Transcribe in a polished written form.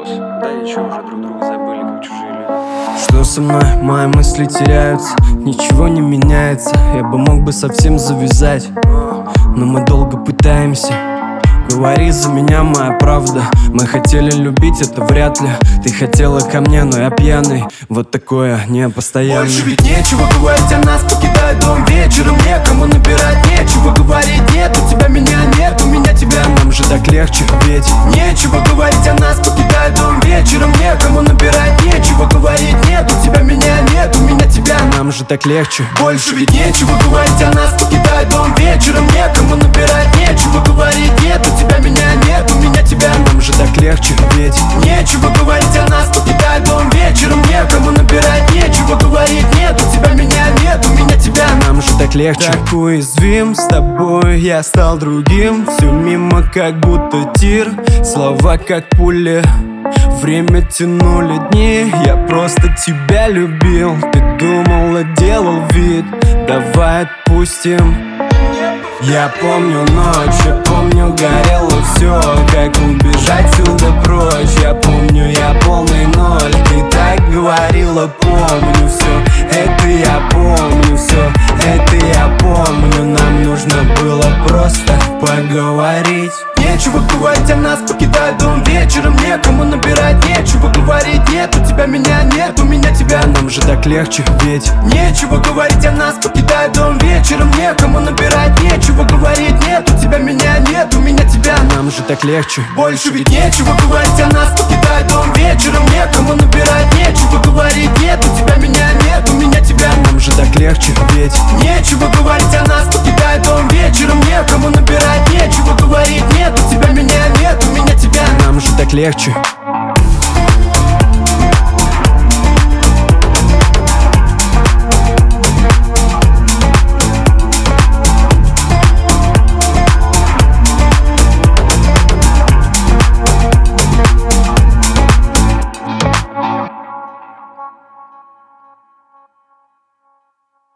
вопрос. Да и чё, уже друг друга забыли, как чужие люди. Что со мной? Мои мысли теряются, ничего не меняется. Я бы мог бы совсем завязать, но мы долго пытаемся. Говори за меня, моя правда. Мы хотели любить, это вряд ли. Ты хотела ко мне, но я пьяный. Вот такое не постоянно. Больше ведь нечего говорить о нас, покидая дом вечером. Некому набирать, нечего говорить. Нет, у тебя меня нет, у меня тебя. Нам же так легче, ведь нечего говорить о нас, покидая дом вечером. Некому набирать, нечего говорить. Нет, у тебя меня нет, у меня тебя. Нам же так легче. Больше ведь нечего говорить о нас, покидая дом вечером. Некому набирать, нечего говорить. Нет, у тебя меня нет, у меня тебя. Нам же так легче, ведь нечего говорить о нас, покидая дом вечером. Некому набирать, нечего говорить. Нет, у тебя меня нет, у меня тебя. Нам же так легче. Так уязвим с тобой, я стал другим. Все мимо, как будто тир. Слова как пули, время тянули дни. Я просто тебя любил. Ты думала, делал вид. Давай отпустим. Я помню ночь, я помню, горело все. Как убежать сюда прочь. Я помню, я полный ноль. Ты так говорила, помню все. Это я помню все. Это я помню. Нам нужно было просто поговорить. Нечего говорить о нас, покидая дом вечером. Некому набирать, нечего говорить. Нет, у тебя меня нет, у меня тебя. Нам же так легче, ведь нечего говорить о нас, покидая дом вечером. Некому набирать, нечего говорить. Нет, у тебя меня нет, у меня тебя. Нам же так легче. Больше ведь нечего говорить о нас, покидая дом вечером. Некому набирать, нечего говорить. Нет, у тебя меня нет, у меня тебя. Нам же так легче, ведь нечего говорить о нас, покидая дом вечером. Некому набирать, нечего говорить. Нет, у тебя меня нет, у меня тебя. Нам же так легче.